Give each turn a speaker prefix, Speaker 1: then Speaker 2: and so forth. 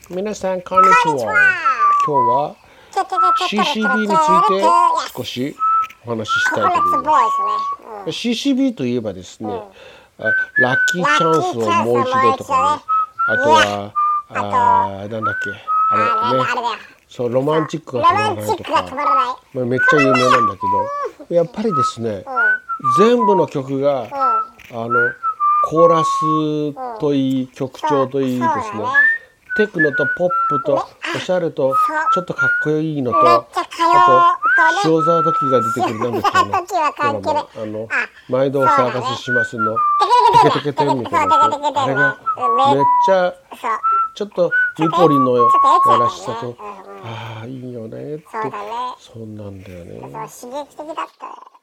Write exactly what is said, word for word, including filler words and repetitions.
Speaker 1: 皆さんこんにちは。今日は シーシービー について少しお話ししたいと思います。シーシービー といえばですね、ラッキーチャンスをもう一度とかね、あとはあなんだっけあれね、そうロマンチックが止まらないとか、まあ、めっちゃ有名なんだけど、やっぱりですね、全部の曲があのコーラスといい曲調といいですね、テクノとポップとおしゃれとちょっとかっこいいのと、あと塩沢時が出てくるなんですかね、ドラマあの毎度お騒がせしますのテケテケテンみたいなやつ、あれがめっちゃちょっとミポリのやらしさと、ああいいよねって、そんなんだよね。
Speaker 2: 刺激的だった。